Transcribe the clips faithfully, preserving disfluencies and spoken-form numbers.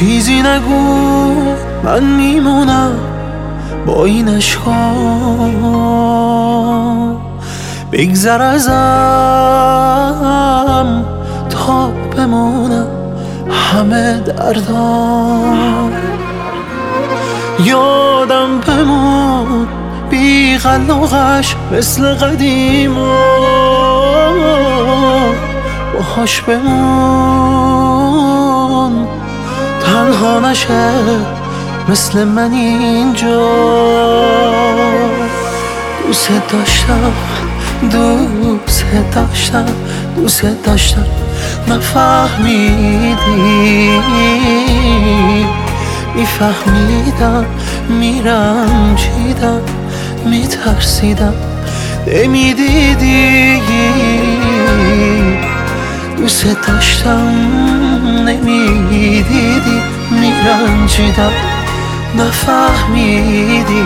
چیزی نگو من میمونم با این عشقا، بگذر ازم تا بمونم همه دردام. یادم بمون بی قلقش مثل قدیما، باهاش بمون تنها نشه مثل من اینجا. دوست داشتم دوست داشتم دوست داشتم نفهمیدی، میفهمیدم میرنجیدم میترسیدم نمیدیدی. دوست داشتم نمیدیدی، میرنجیدم نفهمیدی،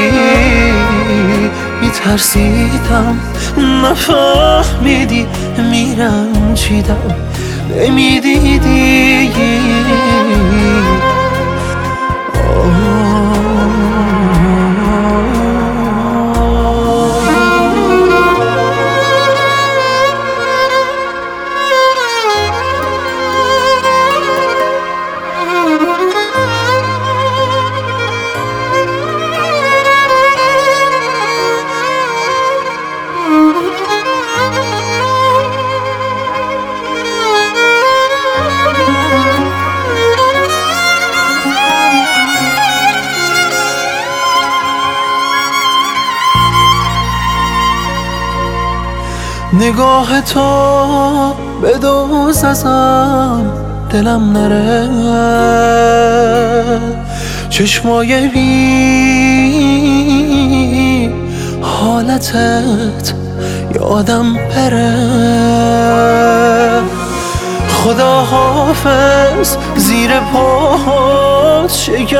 میترسیدم نفهمیدی، میرنجیدم نمیدیدی. نگاه تو به دوز ازم دلم نره، چشمای بی حالتت یادم بره. خدا حافظ زیر پاهات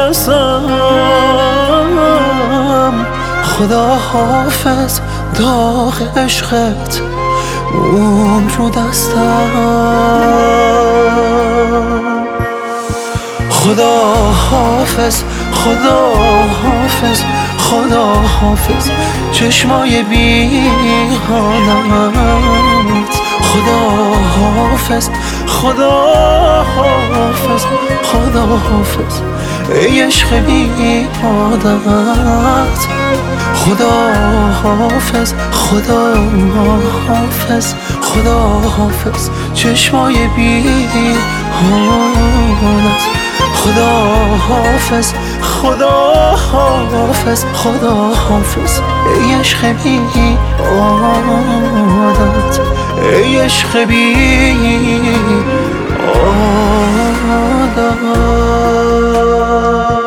شکستم، خدا حافظ داغ عشقت اون رو دستم. خدا حافظ خدا حافظ خدا حافظ چشمای بی حالت. خدا حافظ خدا حافظ خدا حافظ ای عشق بی عادت. خدا حافظ خدا حافظ خدا حافظ چشمای بی حالت. خدا حافظ خدا حافظ خدا حافظ ای عشق بی عادت، ای عشق بی عادت.